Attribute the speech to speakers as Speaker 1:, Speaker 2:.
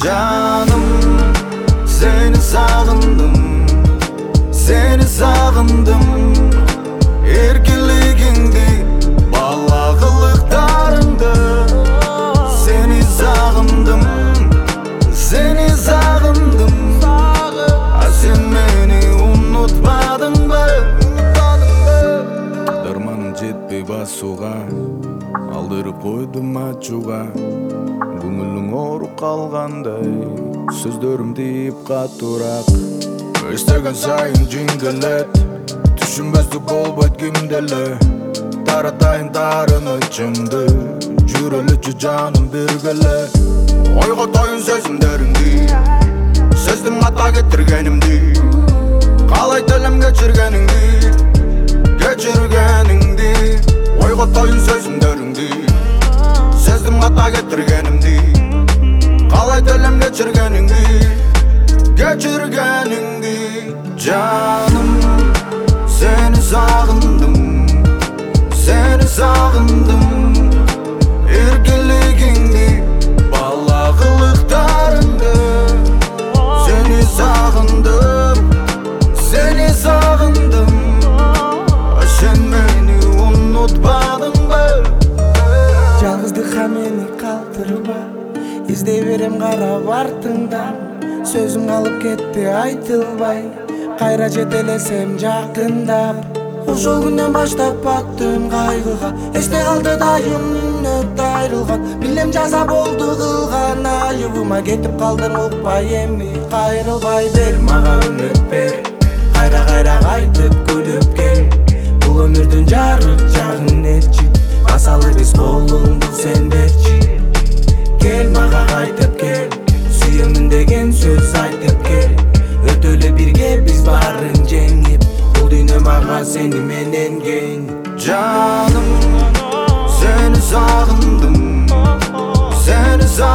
Speaker 1: Canım, seni sağındım, seni sağındım. Erkinligingdi, balagılıklarındı. Seni sağındım, seni sağındım. Sen meni unutmadın mı? Darmanım жетпей басуға, алдырып қойдым ачуға. Көңілің ооруп калгандай, сөздөрүм дейип катуураак. Эстеген сайын жиңгелет, түшүнбөстүк болбойт кимде эле. Таратайын таарынычымды, жүрөлүчү жаным биргеле. Ойготоюн сезимдеримди, сездим ката кетиргенимди. Каалайт элем кечиргениңди, кечиргениңди. Ойготоюн сезимдеримди, сездим ката кетиргенимди. Каалайт элем кечиргениңди, кечиргениңди. Canım, seni sağındım, seni sağındım. Erkinligingdi, balagılıklarındı. Seni sağındım, seni sağındım. Sen meni unutmadın mı?
Speaker 2: Жалгыздыкка мени калтырба, издей берем карап артыңдан. Сөзүң алып кетти айтылбай, кайра жетелесем жакындап. Ошол күндөн баштап баттым кайгыга, эсте калды дайым мүнөт айрылган. Билем жаза болду кылган айыбыма, кетип калдың укпай эми кайрылбай. Бер мага үмүт бер, кайра кайтып күлүп кел. Бул өмүрдүн жарык жагын нечи, басалы биз колуңду сен берчи. Кел мага кайтып кел, сүйөмүн деген сөз айтып кел. Өтөлө бирге биз баарын жеңип, бул дүйнө мага сени менен кең.
Speaker 1: Canım, seni sağındım, seni sağındım.